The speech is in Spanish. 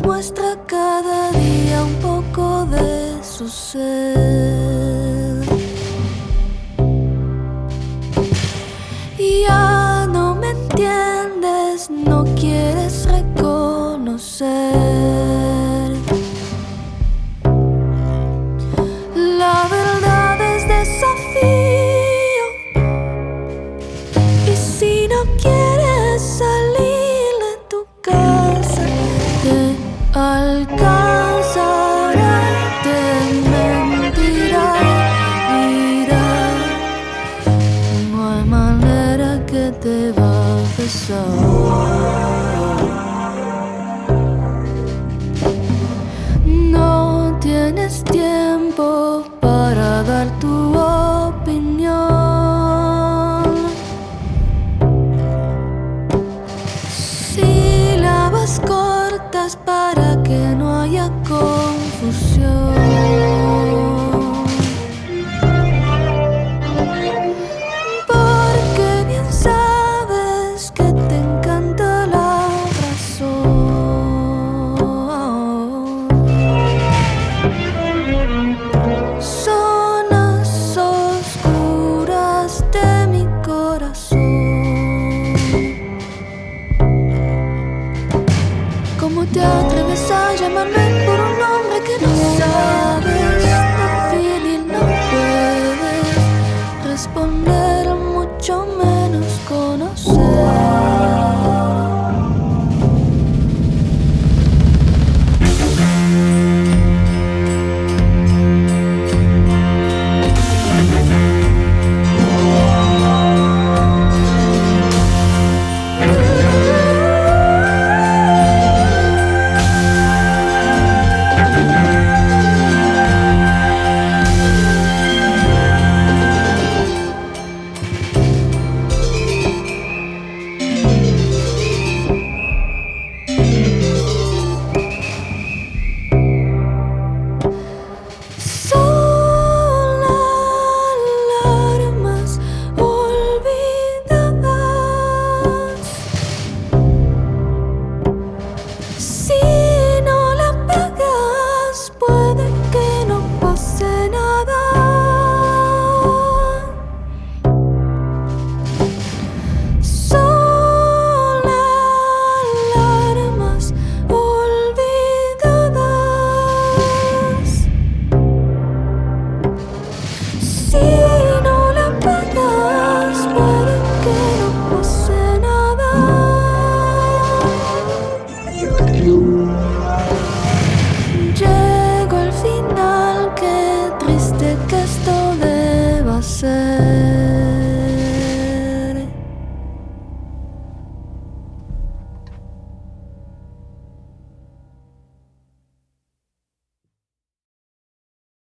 muestra cada día un poco de su ser. Y ya no me entiendes, no quieres reconocer. La verdad es desafío, y si no quieres salir de tu casa, te alcanzará, te mentirá, dirá: no hay manera que te bajes ahora. No tienes tiempo para dar tu opinión. Sílabas cortas para que no haya confusión. Porque bien sabes que te encanta la razón. Zonas oscuras de mi corazón. ¿Cómo te atreves a llamarme